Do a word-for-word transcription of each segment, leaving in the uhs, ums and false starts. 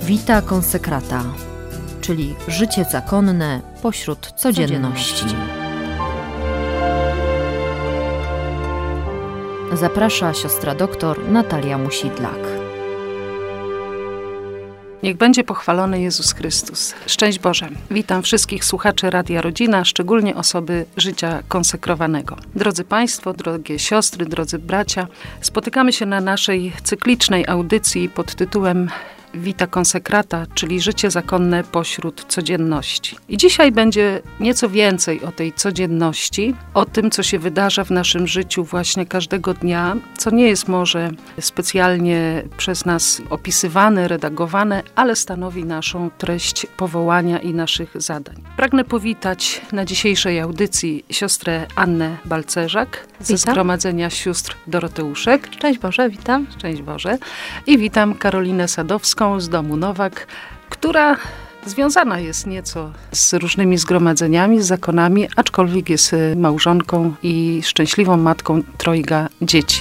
Vita Consecrata, czyli życie zakonne pośród codzienności. Zaprasza siostra doktor Natalia Musidlak. Niech będzie pochwalony Jezus Chrystus. Szczęść Boże. Witam wszystkich słuchaczy Radia Rodzina, szczególnie osoby życia konsekrowanego. Drodzy Państwo, drogie siostry, drodzy bracia, spotykamy się na naszej cyklicznej audycji pod tytułem Vita Consecrata, czyli życie zakonne pośród codzienności. I dzisiaj będzie nieco więcej o tej codzienności, o tym, co się wydarza w naszym życiu właśnie każdego dnia, co nie jest może specjalnie przez nas opisywane, redagowane, ale stanowi naszą treść powołania i naszych zadań. Pragnę powitać na dzisiejszej audycji siostrę Annę Balcerzak ze Witam. Zgromadzenia Sióstr Doroteuszek. Szczęść Boże, witam. Szczęść Boże. I witam Karolinę Sadowską z domu Nowak, która związana jest nieco z różnymi zgromadzeniami, z zakonami, aczkolwiek jest małżonką i szczęśliwą matką trojga dzieci.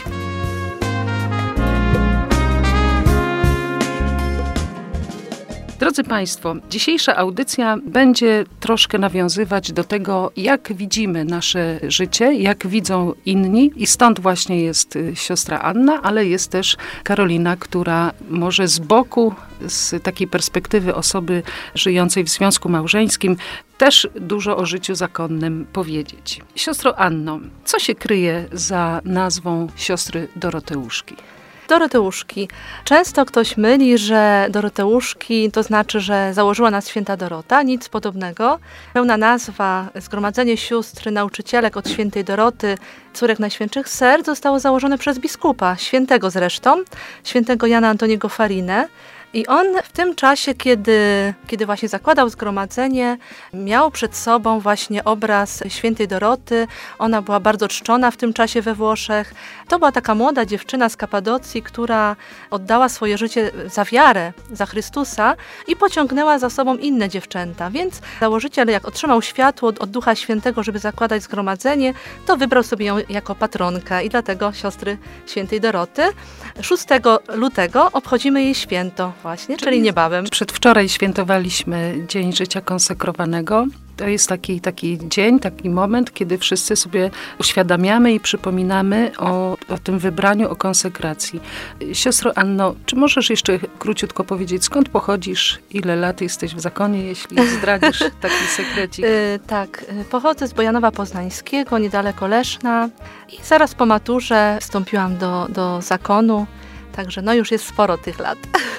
Drodzy Państwo, dzisiejsza audycja będzie troszkę nawiązywać do tego, jak widzimy nasze życie, jak widzą inni i stąd właśnie jest siostra Anna, ale jest też Karolina, która może z boku, z takiej perspektywy osoby żyjącej w związku małżeńskim, też dużo o życiu zakonnym powiedzieć. Siostro Anno, co się kryje za nazwą siostry Doroteuszki? Doroteuszki. Często ktoś myli, że Doroteuszki to znaczy, że założyła nas święta Dorota. Nic podobnego. Pełna nazwa Zgromadzenie Sióstr Nauczycielek od świętej Doroty, córek Najświętszych Serc, zostało założone przez biskupa, świętego zresztą, świętego Jana Antoniego Farinę. I on w tym czasie, kiedy, kiedy właśnie zakładał zgromadzenie, miał przed sobą właśnie obraz świętej Doroty. Ona była bardzo czczona w tym czasie we Włoszech. To była taka młoda dziewczyna z Kapadocji, która oddała swoje życie za wiarę, za Chrystusa i pociągnęła za sobą inne dziewczęta. Więc założyciel, jak otrzymał światło od, od Ducha Świętego, żeby zakładać zgromadzenie, to wybrał sobie ją jako patronkę i dlatego siostry świętej Doroty. szóstego lutego obchodzimy jej święto. Właśnie, czyli, czyli niebawem. Przedwczoraj świętowaliśmy Dzień Życia Konsekrowanego. To jest taki, taki dzień, taki moment, kiedy wszyscy sobie uświadamiamy i przypominamy o, o tym wybraniu, o konsekracji. Siostro Anno, czy możesz jeszcze króciutko powiedzieć, skąd pochodzisz, ile lat jesteś w zakonie, jeśli zdradzisz taki sekrecik? Yy, tak, pochodzę z Bojanowa Poznańskiego, niedaleko Leszna i zaraz po maturze wstąpiłam do, do zakonu, także no już jest sporo tych lat.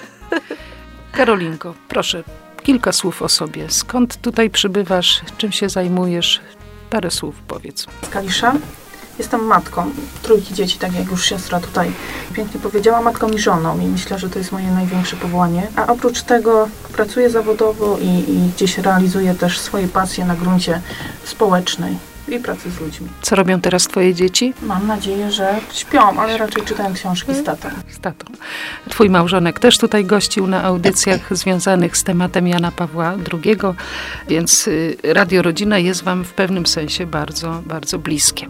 Karolinko, proszę, kilka słów o sobie. Skąd tutaj przybywasz? Czym się zajmujesz? Parę słów powiedz. Z Kalisza. Jestem matką trójki dzieci, tak jak już siostra tutaj pięknie powiedziała, matką i żoną i myślę, że to jest moje największe powołanie. A oprócz tego pracuję zawodowo i, i gdzieś realizuję też swoje pasje na gruncie społecznej i pracy z ludźmi. Co robią teraz twoje dzieci? Mam nadzieję, że śpią, ale raczej czytają książki z tatą. Z tatą. Twój małżonek też tutaj gościł na audycjach związanych z tematem Jana Pawła drugiego, więc Radio Rodzina jest wam w pewnym sensie bardzo, bardzo bliskie.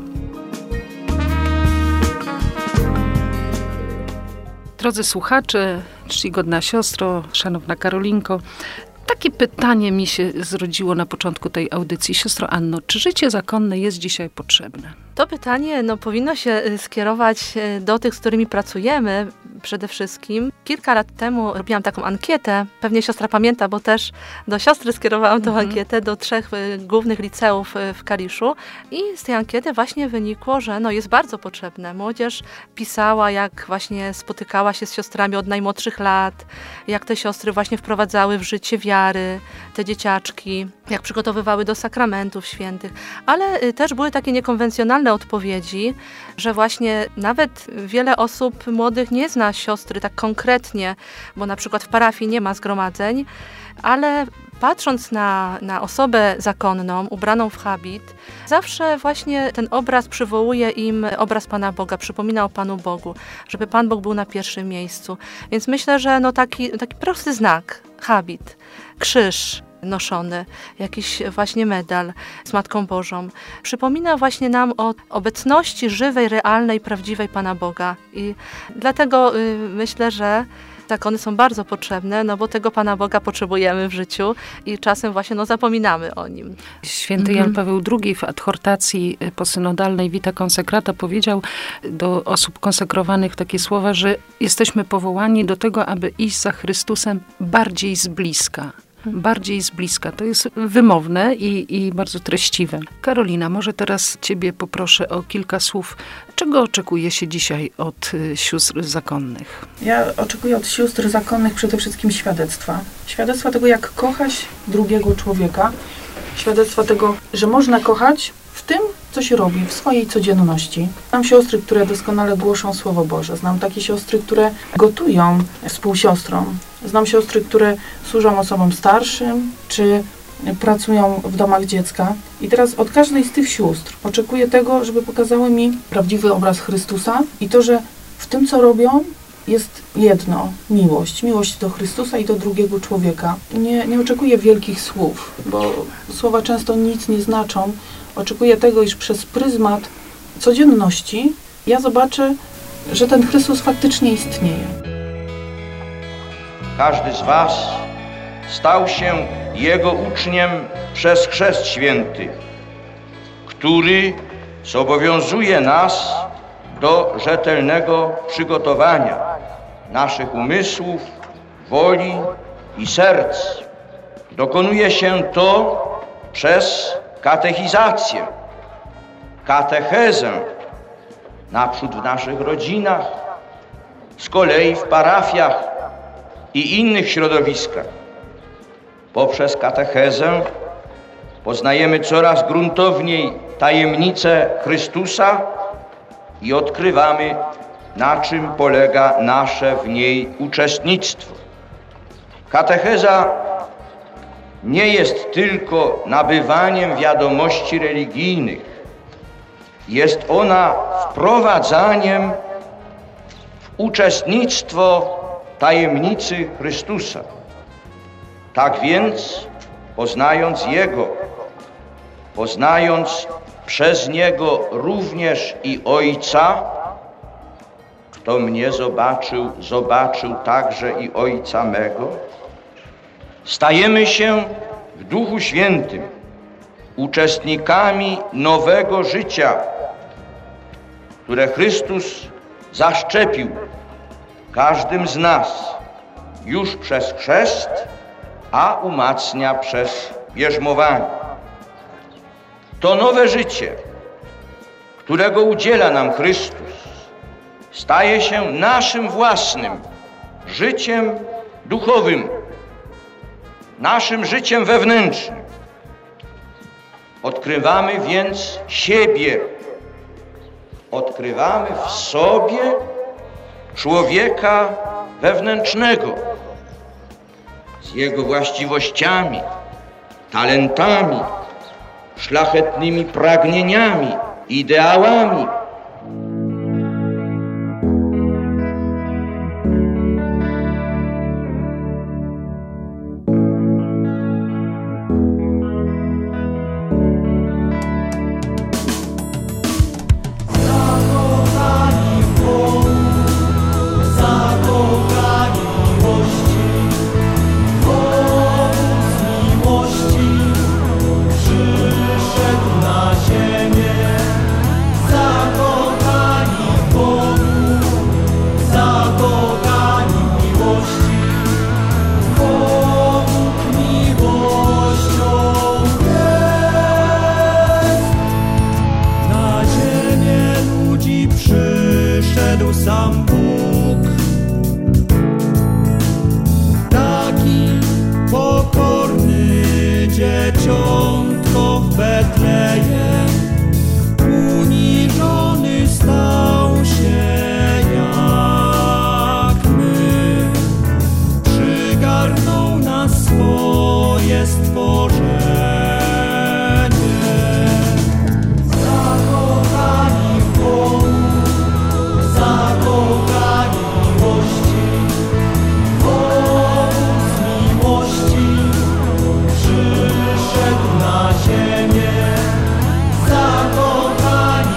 Drodzy słuchacze, czcigodna siostro, szanowna Karolinko, takie pytanie mi się zrodziło na początku tej audycji. Siostro Anno, czy życie zakonne jest dzisiaj potrzebne? To pytanie no, powinno się skierować do tych, z którymi pracujemy przede wszystkim. Kilka lat temu robiłam taką ankietę, pewnie siostra pamięta, bo też do siostry skierowałam tą mhm. ankietę do trzech głównych liceów w Kaliszu i z tej ankiety właśnie wynikło, że no, jest bardzo potrzebne. Młodzież pisała, jak właśnie spotykała się z siostrami od najmłodszych lat, jak te siostry właśnie wprowadzały w życie wiary, te dzieciaczki, jak przygotowywały do sakramentów świętych, ale też były takie niekonwencjonalne odpowiedzi, że właśnie nawet wiele osób młodych nie zna siostry tak konkretnie, bo na przykład w parafii nie ma zgromadzeń, ale patrząc na, na osobę zakonną, ubraną w habit, zawsze właśnie ten obraz przywołuje im obraz Pana Boga, przypomina o Panu Bogu, żeby Pan Bóg był na pierwszym miejscu. Więc myślę, że no taki, taki prosty znak, habit, krzyż noszony, jakiś właśnie medal z Matką Bożą, przypomina właśnie nam o obecności żywej, realnej, prawdziwej Pana Boga. I dlatego y, myślę, że Tak, one są bardzo potrzebne, no bo tego Pana Boga potrzebujemy w życiu i czasem właśnie no, zapominamy o Nim. Święty Jan Paweł drugi w adhortacji posynodalnej Vita Consecrata powiedział do osób konsekrowanych takie słowa, że jesteśmy powołani do tego, aby iść za Chrystusem bardziej z bliska. Bardziej z bliska. To jest wymowne i, i bardzo treściwe. Karolina, może teraz ciebie poproszę o kilka słów. Czego oczekuje się dzisiaj od y, sióstr zakonnych? Ja oczekuję od sióstr zakonnych przede wszystkim świadectwa. Świadectwa tego, jak kochać drugiego człowieka. Świadectwa tego, że można kochać w tym, co się robi, w swojej codzienności. Znam siostry, które doskonale głoszą Słowo Boże. Znam takie siostry, które gotują współsiostrom. Znam siostry, które służą osobom starszym, czy pracują w domach dziecka. I teraz od każdej z tych sióstr oczekuję tego, żeby pokazały mi prawdziwy obraz Chrystusa i to, że w tym, co robią, jest jedno, miłość. Miłość do Chrystusa i do drugiego człowieka. Nie, nie oczekuję wielkich słów, bo słowa często nic nie znaczą. Oczekuję tego, iż przez pryzmat codzienności ja zobaczę, że ten Chrystus faktycznie istnieje. Każdy z was stał się Jego uczniem przez chrzest święty, który zobowiązuje nas do rzetelnego przygotowania naszych umysłów, woli i serc. Dokonuje się to przez katechizację, katechezę, naprzód w naszych rodzinach, z kolei w parafiach i innych środowiskach. Poprzez katechezę poznajemy coraz gruntowniej tajemnicę Chrystusa i odkrywamy, na czym polega nasze w niej uczestnictwo. Katecheza nie jest tylko nabywaniem wiadomości religijnych. Jest ona wprowadzaniem w uczestnictwo tajemnicy Chrystusa. Tak więc, poznając Jego, poznając przez Niego również i Ojca, kto mnie zobaczył, zobaczył także i Ojca mego, stajemy się w Duchu Świętym uczestnikami nowego życia, które Chrystus zaszczepił każdym z nas już przez chrzest, a umacnia przez bierzmowanie. To nowe życie, którego udziela nam Chrystus, staje się naszym własnym życiem duchowym, naszym życiem wewnętrznym. Odkrywamy więc siebie, odkrywamy w sobie człowieka wewnętrznego z jego właściwościami, talentami, szlachetnymi pragnieniami, ideałami. Przyszedł na ziemię, zakochani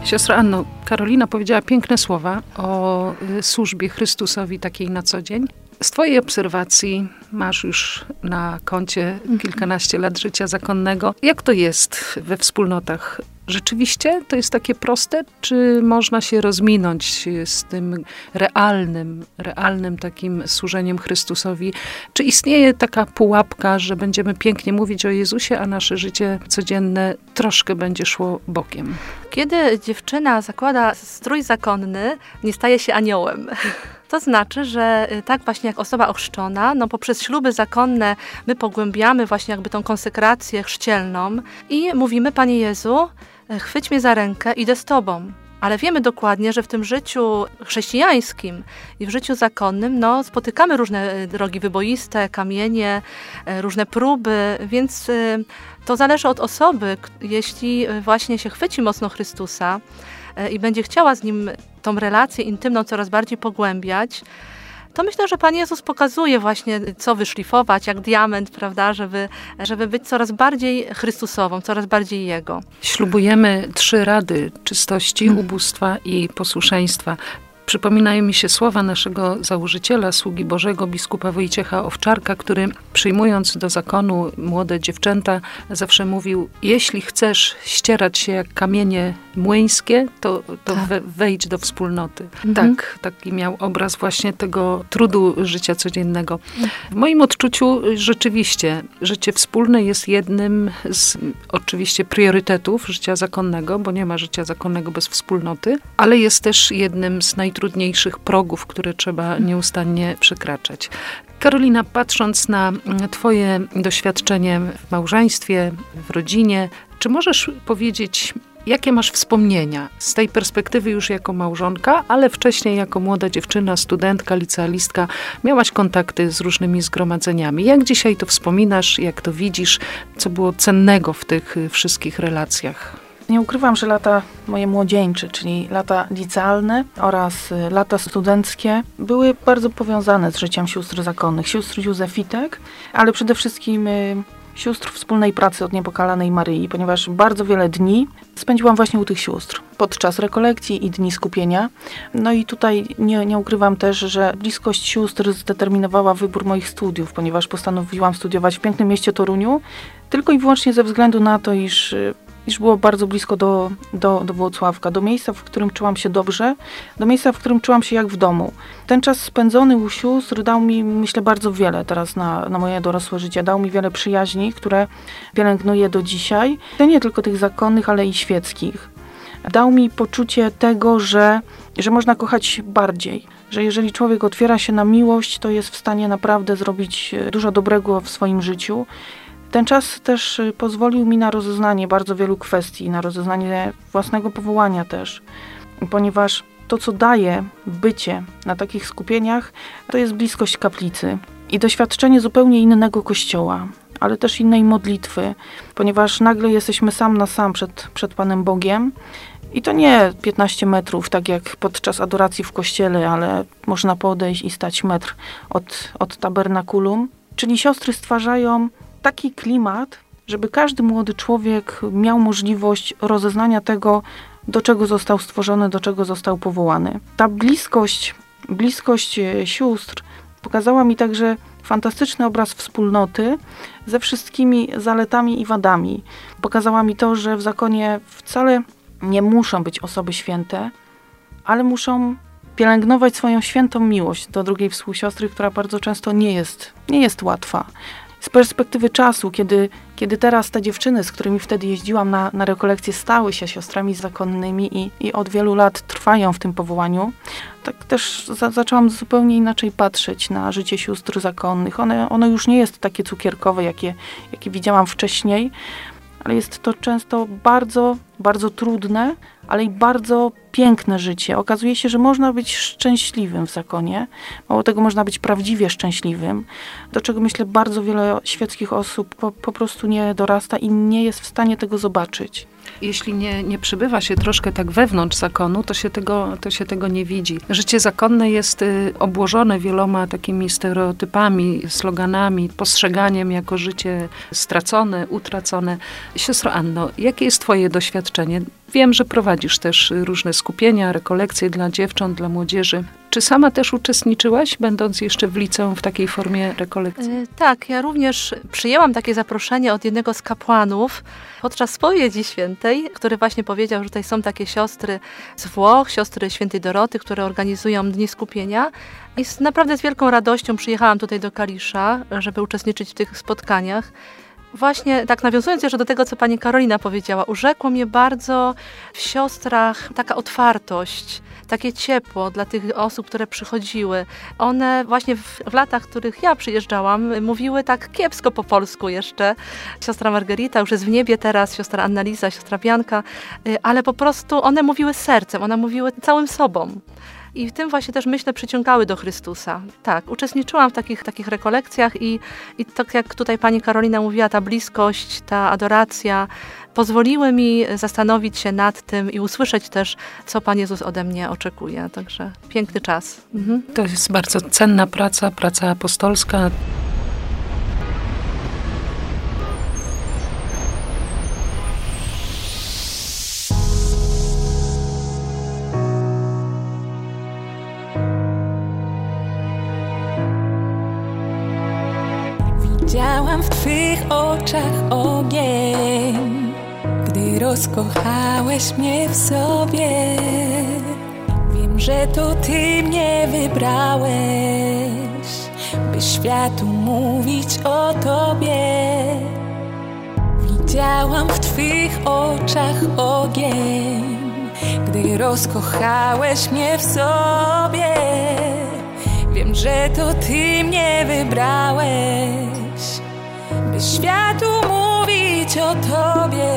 Siostra Anno, Karolina powiedziała piękne słowa o służbie Chrystusowi takiej na co dzień. Z twojej obserwacji, masz już na koncie kilkanaście lat życia zakonnego. Jak to jest we wspólnotach? Rzeczywiście to jest takie proste, czy można się rozminąć z tym realnym, realnym takim służeniem Chrystusowi? Czy istnieje taka pułapka, że będziemy pięknie mówić o Jezusie, a nasze życie codzienne troszkę będzie szło bokiem? Kiedy dziewczyna zakłada strój zakonny, nie staje się aniołem. To znaczy, że tak właśnie jak osoba ochrzczona, no poprzez śluby zakonne my pogłębiamy właśnie jakby tą konsekrację chrzcielną i mówimy: Panie Jezu, chwyć mnie za rękę, idę z Tobą. Ale wiemy dokładnie, że w tym życiu chrześcijańskim i w życiu zakonnym no, spotykamy różne drogi wyboiste, kamienie, różne próby, więc to zależy od osoby. Jeśli właśnie się chwyci mocno Chrystusa i będzie chciała z Nim tą relację intymną coraz bardziej pogłębiać, to myślę, że Pan Jezus pokazuje właśnie, co wyszlifować, jak diament, prawda, żeby, żeby być coraz bardziej Chrystusową, coraz bardziej Jego. Ślubujemy trzy rady: czystości, ubóstwa i posłuszeństwa. Przypominają mi się słowa naszego założyciela, sługi Bożego, biskupa Wojciecha Owczarka, który przyjmując do zakonu młode dziewczęta zawsze mówił: jeśli chcesz ścierać się jak kamienie młyńskie, to, to tak. we, wejdź do wspólnoty. Mhm. Tak, taki miał obraz właśnie tego trudu życia codziennego. W moim odczuciu rzeczywiście życie wspólne jest jednym z oczywiście priorytetów życia zakonnego, bo nie ma życia zakonnego bez wspólnoty, ale jest też jednym z najtrudniejszych trudniejszych progów, które trzeba nieustannie przekraczać. Karolina, patrząc na twoje doświadczenie w małżeństwie, w rodzinie, czy możesz powiedzieć, jakie masz wspomnienia z tej perspektywy już jako małżonka, ale wcześniej jako młoda dziewczyna, studentka, licealistka, miałaś kontakty z różnymi zgromadzeniami. Jak dzisiaj to wspominasz, jak to widzisz, co było cennego w tych wszystkich relacjach? Nie ukrywam, że lata moje młodzieńcze, czyli lata licealne oraz lata studenckie były bardzo powiązane z życiem sióstr zakonnych, sióstr Józefitek, ale przede wszystkim y, sióstr wspólnej pracy od Niepokalanej Maryi, ponieważ bardzo wiele dni spędziłam właśnie u tych sióstr podczas rekolekcji i dni skupienia. No i tutaj nie, nie ukrywam też, że bliskość sióstr zdeterminowała wybór moich studiów, ponieważ postanowiłam studiować w pięknym mieście Toruniu, tylko i wyłącznie ze względu na to, iż iż było bardzo blisko do, do, do Włocławka, do miejsca, w którym czułam się dobrze, do miejsca, w którym czułam się jak w domu. Ten czas spędzony u sióstr dał mi, myślę, bardzo wiele teraz na, na moje dorosłe życie. Dał mi wiele przyjaźni, które pielęgnuję do dzisiaj. To nie tylko tych zakonnych, ale i świeckich. Dał mi poczucie tego, że, że można kochać bardziej. Że jeżeli człowiek otwiera się na miłość, to jest w stanie naprawdę zrobić dużo dobrego w swoim życiu. Ten czas też pozwolił mi na rozeznanie bardzo wielu kwestii, na rozeznanie własnego powołania też, ponieważ to, co daje bycie na takich skupieniach, to jest bliskość kaplicy i doświadczenie zupełnie innego kościoła, ale też innej modlitwy, ponieważ nagle jesteśmy sam na sam przed, przed Panem Bogiem i to nie piętnaście metrów, tak jak podczas adoracji w kościele, ale można podejść i stać metr od, od tabernakulum, czyli siostry stwarzają taki klimat, żeby każdy młody człowiek miał możliwość rozeznania tego, do czego został stworzony, do czego został powołany. Ta bliskość, bliskość sióstr pokazała mi także fantastyczny obraz wspólnoty ze wszystkimi zaletami i wadami. Pokazała mi to, że w zakonie wcale nie muszą być osoby święte, ale muszą pielęgnować swoją świętą miłość do drugiej współsiostry, która bardzo często nie jest, nie jest łatwa. Z perspektywy czasu, kiedy, kiedy teraz te dziewczyny, z którymi wtedy jeździłam na, na rekolekcje, stały się siostrami zakonnymi i, i od wielu lat trwają w tym powołaniu, tak też za, zaczęłam zupełnie inaczej patrzeć na życie sióstr zakonnych. One, ono już nie jest takie cukierkowe, jakie, jakie widziałam wcześniej, ale jest to często bardzo, bardzo trudne, ale i bardzo piękne życie. Okazuje się, że można być szczęśliwym w zakonie. Mało tego, można być prawdziwie szczęśliwym, do czego myślę bardzo wiele świeckich osób po, po prostu nie dorasta i nie jest w stanie tego zobaczyć. Jeśli nie, nie przybywa się troszkę tak wewnątrz zakonu, to się tego, to się tego nie widzi. Życie zakonne jest y, obłożone wieloma takimi stereotypami, sloganami, postrzeganiem jako życie stracone, utracone. Siostro Anno, jakie jest twoje doświadczenie? Wiem, że prowadzisz też różne skupienia, rekolekcje dla dziewcząt, dla młodzieży. Czy sama też uczestniczyłaś, będąc jeszcze w liceum w takiej formie rekolekcji? Yy, tak, ja również przyjęłam takie zaproszenie od jednego z kapłanów podczas spowiedzi świętej, który właśnie powiedział, że tutaj są takie siostry z Włoch, siostry świętej Doroty, które organizują dni skupienia. I z, naprawdę z wielką radością przyjechałam tutaj do Kalisza, żeby uczestniczyć w tych spotkaniach. Właśnie tak nawiązując jeszcze do tego, co pani Karolina powiedziała, urzekło mnie bardzo w siostrach taka otwartość, takie ciepło dla tych osób, które przychodziły. One właśnie w, w latach, w których ja przyjeżdżałam, mówiły tak kiepsko po polsku jeszcze. Siostra Margarita już jest w niebie teraz, siostra Annalisa, siostra Bianka, ale po prostu one mówiły sercem, one mówiły całym sobą. I w tym właśnie też, myślę, przyciągały do Chrystusa. Tak, uczestniczyłam w takich, takich rekolekcjach i, i tak jak tutaj pani Karolina mówiła, ta bliskość, ta adoracja pozwoliły mi zastanowić się nad tym i usłyszeć też, co Pan Jezus ode mnie oczekuje. Także piękny czas. Mhm. To jest bardzo cenna praca, praca apostolska. Widziałam w Twych oczach ogień, gdy rozkochałeś mnie w sobie. Wiem, że to Ty mnie wybrałeś, by światu mówić o Tobie. Widziałam w Twych oczach ogień, gdy rozkochałeś mnie w sobie. Wiem, że to Ty mnie wybrałeś, by światu mówić o Tobie.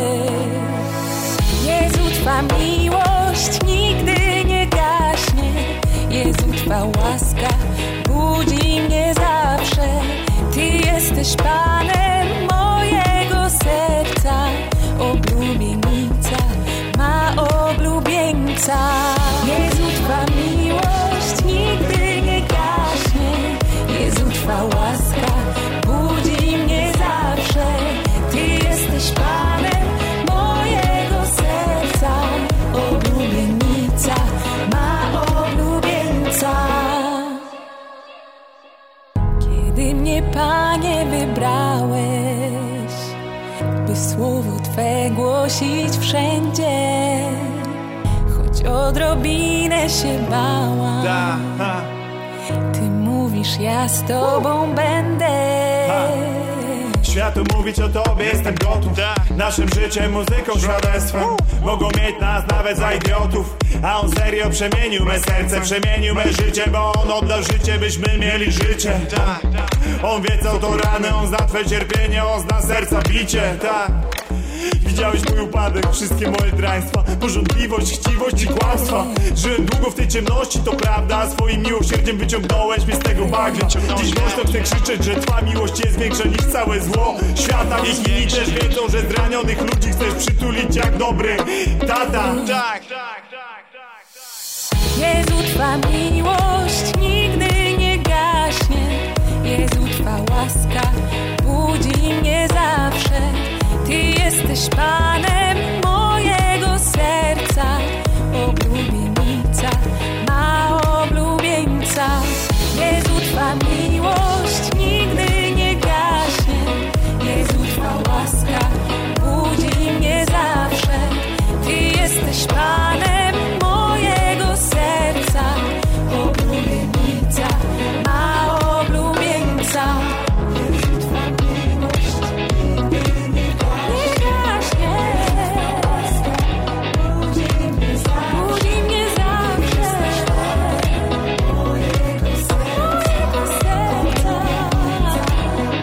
Jezu, Twa miłość nigdy nie gaśnie. Jezu, Twa łaska budzi mnie zawsze. Ty jesteś Panem mojego serca. Oblubienica ma oblubieńca. Jezu, Twa miłość nigdy nie gaśnie. Jezu, Twa łaska budzi mnie zawsze. Ty jesteś Panem mojego serca. Oblubienica ma oblubieńca. Kiedy mnie, Panie, wybrałeś, by słowo Twe głosić wszędzie, choć odrobinę się bałam, Ty mówisz, ja z Tobą będę. Ha. Światu mówić o Tobie jestem gotów. Naszym życiem, muzyką, świadectwem mogą mieć nas nawet za idiotów. A On serio przemienił me serce, przemienił me życie, bo On oddał życie, byśmy mieli życie. On wie co to rany, On zna Twe cierpienie, On zna serca bicie. Tak. Widziałeś mój upadek, wszystkie moje draństwa, pożądliwość, chciwość i kłamstwa. Żyłem długo w tej ciemności, to prawda, a swoim miłosierdziem wyciągnąłeś mnie z tego bagna. Dziś głośno chcę krzyczeć, że Twa miłość jest większa niż całe zło świata. Niech inni też wiedzą, że zranionych ludzi chcesz przytulić jak dobry tata. Tak, tak, tak, tak. Jezu, Twa miłość nigdy nie gaśnie. Jezu, Twa łaska budzi mnie zawsze. Ty jesteś Panem mojego serca. Oblubienica ma oblubieńca. Jezu, Twa miłość nigdy nie gaśnie. Jezu, Twa łaska budzi mnie zawsze. Ty jesteś Panem mojego serca. Oblubienica ma oblubieńca.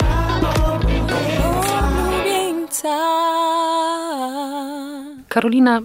Karolina,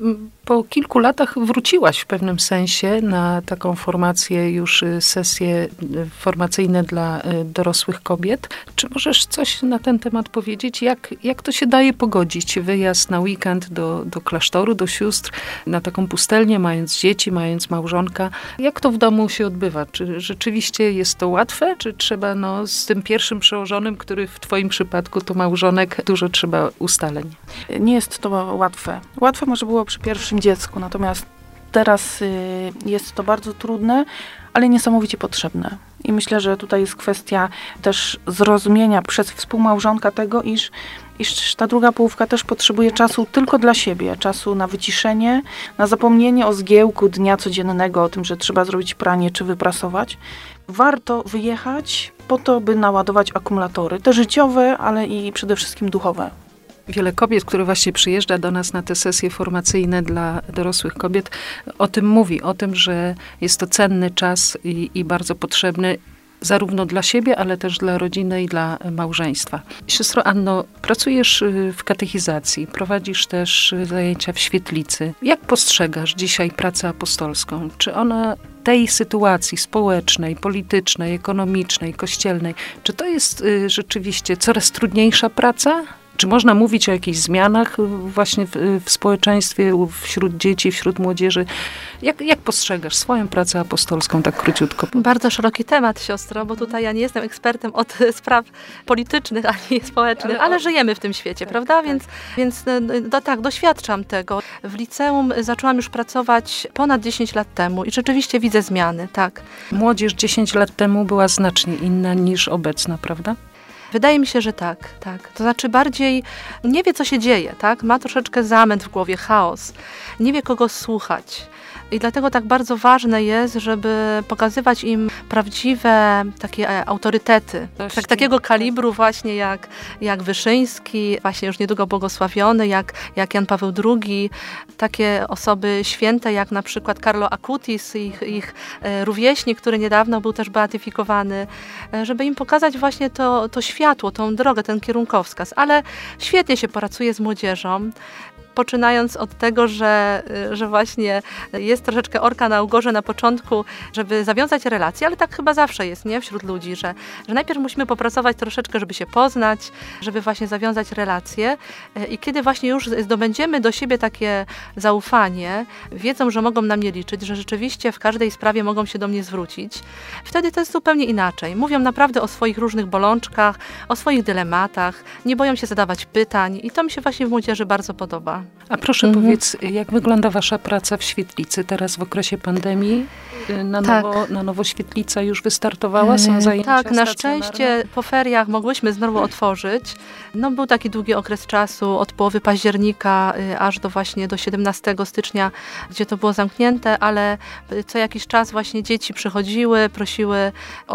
Po kilku latach wróciłaś w pewnym sensie na taką formację, już sesje formacyjne dla dorosłych kobiet. Czy możesz coś na ten temat powiedzieć? Jak, jak to się daje pogodzić? Wyjazd na weekend do, do klasztoru, do sióstr, na taką pustelnię, mając dzieci, mając małżonka. Jak to w domu się odbywa? Czy rzeczywiście jest to łatwe? Czy trzeba no, z tym pierwszym przełożonym, który w twoim przypadku to małżonek, dużo trzeba ustaleń? Nie jest to łatwe. Łatwe może było przy pierwszym dziecku, natomiast teraz y, jest to bardzo trudne, ale niesamowicie potrzebne. I myślę, że tutaj jest kwestia też zrozumienia przez współmałżonka tego, iż, iż ta druga połówka też potrzebuje czasu tylko dla siebie, czasu na wyciszenie, na zapomnienie o zgiełku dnia codziennego, o tym, że trzeba zrobić pranie czy wyprasować. Warto wyjechać po to, by naładować akumulatory, te życiowe, ale i przede wszystkim duchowe. Wiele kobiet, które właśnie przyjeżdża do nas na te sesje formacyjne dla dorosłych kobiet, o tym mówi, o tym, że jest to cenny czas i, i bardzo potrzebny zarówno dla siebie, ale też dla rodziny i dla małżeństwa. Siostro Anno, pracujesz w katechizacji, prowadzisz też zajęcia w świetlicy. Jak postrzegasz dzisiaj pracę apostolską? Czy ona tej sytuacji społecznej, politycznej, ekonomicznej, kościelnej, czy to jest rzeczywiście coraz trudniejsza praca? Czy można mówić o jakichś zmianach właśnie w, w społeczeństwie, wśród dzieci, wśród młodzieży? Jak, jak postrzegasz swoją pracę apostolską, tak króciutko? Bardzo szeroki temat, siostro, bo tutaj ja nie jestem ekspertem od spraw politycznych ani społecznych, ale, ale żyjemy w tym świecie, tak, prawda? Tak. Więc, więc no, tak, doświadczam tego. W liceum zaczęłam już pracować ponad dziesięć lat temu i rzeczywiście widzę zmiany, tak. Młodzież dziesięć lat temu była znacznie inna niż obecna, prawda? Wydaje mi się, że tak, tak. To znaczy bardziej nie wie, co się dzieje, tak? Ma troszeczkę zamęt w głowie, chaos. Nie wie, kogo słuchać. I dlatego tak bardzo ważne jest, żeby pokazywać im prawdziwe takie autorytety. Tak, takiego kalibru właśnie jak, jak Wyszyński, właśnie już niedługo błogosławiony, jak, jak Jan Paweł drugi. Takie osoby święte jak na przykład Carlo Acutis, ich, ich rówieśnik, który niedawno był też beatyfikowany. Żeby im pokazać właśnie to, to światło, tą drogę, ten kierunkowskaz. Ale świetnie się pracuje z młodzieżą. Poczynając od tego, że, że właśnie jest troszeczkę orka na ugorze na początku, żeby zawiązać relacje, ale tak chyba zawsze jest, nie? Wśród ludzi, że, że najpierw musimy popracować troszeczkę, żeby się poznać, żeby właśnie zawiązać relacje i kiedy właśnie już zdobędziemy do siebie takie zaufanie, wiedzą, że mogą na mnie liczyć, że rzeczywiście w każdej sprawie mogą się do mnie zwrócić, wtedy to jest zupełnie inaczej. Mówią naprawdę o swoich różnych bolączkach, o swoich dylematach, nie boją się zadawać pytań i to mi się właśnie w młodzieży bardzo podoba. A proszę mhm. powiedz, jak wygląda wasza praca w świetlicy teraz w okresie pandemii? Na, tak. nowo, na nowo świetlica już wystartowała? Są zajęcia Tak, na szczęście po feriach mogłyśmy znowu otworzyć. No, był taki długi okres czasu od połowy października aż do właśnie do siedemnastego stycznia, gdzie to było zamknięte, ale co jakiś czas właśnie dzieci przychodziły, prosiły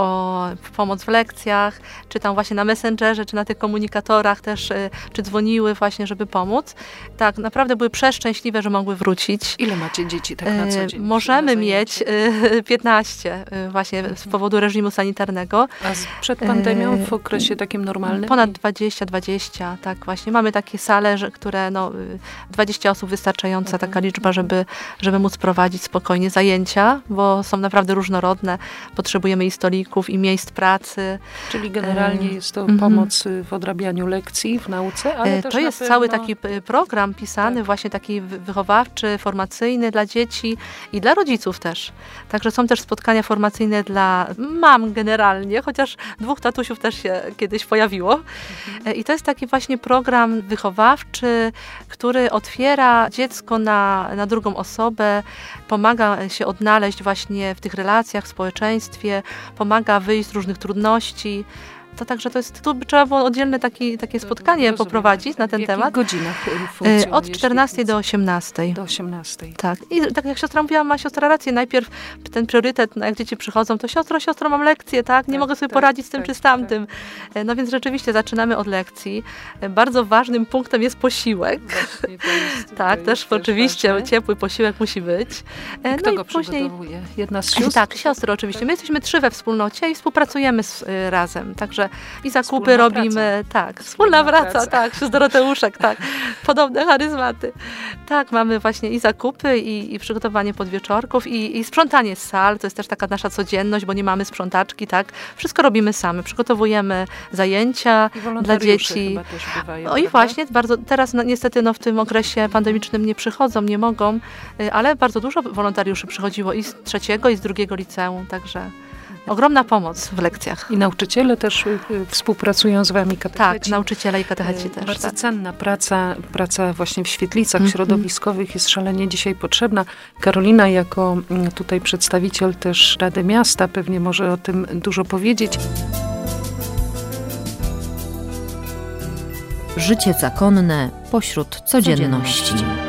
o pomoc w lekcjach, czy tam właśnie na Messengerze, czy na tych komunikatorach też, czy dzwoniły właśnie, żeby pomóc. Tak, naprawdę były przeszczęśliwe, że mogły wrócić. Ile macie dzieci tak na co dzień? Możemy mieć piętnaście właśnie z powodu reżimu sanitarnego. A przed pandemią w okresie takim normalnym? Ponad dwadzieścia, dwadzieścia, tak właśnie. Mamy takie sale, że, które no, dwadzieścia osób wystarczająca mhm. taka liczba, żeby, żeby móc prowadzić spokojnie zajęcia, bo są naprawdę różnorodne. Potrzebujemy i stolików, i miejsc pracy. Czyli generalnie jest to mhm. pomoc w odrabianiu lekcji, w nauce, ale też to jest pewno... cały taki program pisany, tak. właśnie taki wychowawczy, formacyjny dla dzieci i dla rodziców też. Także są też spotkania formacyjne dla mam generalnie, chociaż dwóch tatusiów też się kiedyś pojawiło. Mhm. I to jest taki właśnie program wychowawczy, który otwiera dziecko na, na drugą osobę, pomaga się odnaleźć właśnie w tych relacjach, w społeczeństwie, pomaga wyjść z różnych trudności. To także to jest, tu trzeba było oddzielne taki, takie spotkanie Rozumiem. poprowadzić na ten w temat. W godzinach funkcjonuje Od czternastej do osiemnastej. Do osiemnastej. Tak. I tak jak siostra mówiła, ma siostra rację. Najpierw ten priorytet, no jak dzieci przychodzą, to siostro, siostro, mam lekcję, tak? Nie tak, mogę sobie tak, poradzić z tym tak, czy z tamtym. Tak. No więc rzeczywiście zaczynamy od lekcji. Bardzo ważnym punktem jest posiłek. Właśnie, to jest, tak, to też jest oczywiście ważne. Ciepły posiłek musi być. I kto no go i później przygotowuje? Jedna z sióstr? Tak, siostry oczywiście. My jesteśmy trzy we wspólnocie i współpracujemy z, y, razem. Także także i zakupy Wspólna robimy. praca. Tak, wspólna, Wspólna praca, praca. tak, z Doroteuszek, tak. Podobne charyzmaty. Tak, mamy właśnie i zakupy, i, i przygotowanie podwieczorków, i, i sprzątanie z sal. To jest też taka nasza codzienność, bo nie mamy sprzątaczki, tak. Wszystko robimy same. Przygotowujemy zajęcia I dla wolontariusze dzieci. chyba też bywają, O i prawda? właśnie, bardzo, teraz no, niestety no, w tym okresie pandemicznym nie przychodzą, nie mogą, y, ale bardzo dużo wolontariuszy przychodziło i z trzeciego, i z drugiego liceum, także ogromna pomoc w lekcjach. I nauczyciele też y, y, współpracują z wami, katecheci. Tak, nauczyciele i katecheci Y, też. Bardzo Tak. cenna praca, praca właśnie w świetlicach Mhm. środowiskowych jest szalenie dzisiaj potrzebna. Karolina jako mm, tutaj przedstawiciel też Rady Miasta pewnie może o tym dużo powiedzieć. Życie zakonne pośród codzienności.